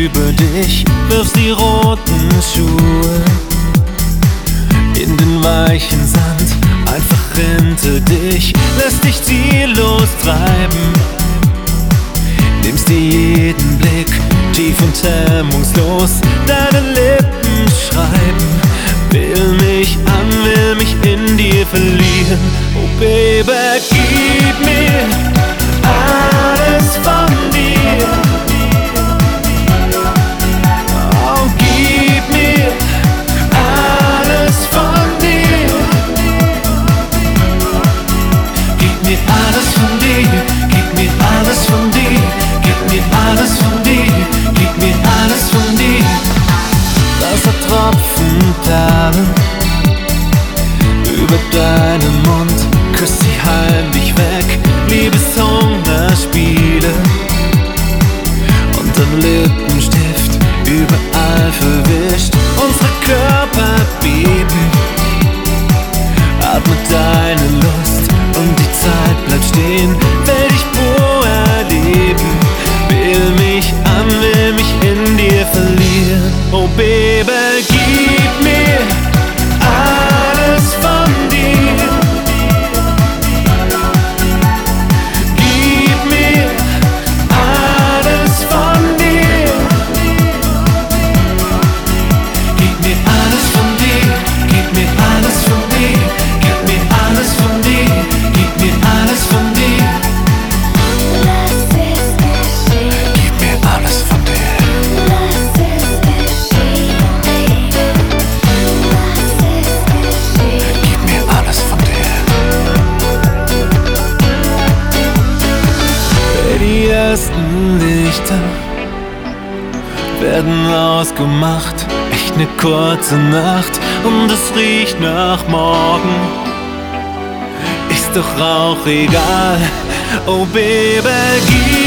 über dich, wirfst die roten Schuhe in den weichen Sand, einfach hinter dich, lässt dich ziellos treiben, nimmst dir jeden Blick tief und hemmungslos, deine Lippen schreiben, will mich an, will mich in dir verlieren. Oh Baby, gib mir alles von dir. Oh, gib mir alles von dir. Gib mir alles von dir. Gib mir alles von dir. Gib mir alles von dir. Gib mir alles von dir. Wassertropfen perlen über deinen Mund, küss sie heimlich weg, Liebeshungerspiele und dein Lippenstift überall verwischt. Unsere Körper beben, atme deine Lust und die Zeit bleibt stehen, will dich pur erleben, will mich an, will mich in dir verlieren. Oh Baby, gib mir alles von dir. Gib mir alles von dir. Gib mir alles von dir. Gib mir alles von dir. Gib mir alles von dir. Gib mir alles von dir. Gib mir alles von dir. Gib mir alles von dir. Die ersten Lichter werden ausgemacht, echt ne kurze Nacht und es riecht nach morgen. Ist doch auch egal, oh Baby, gib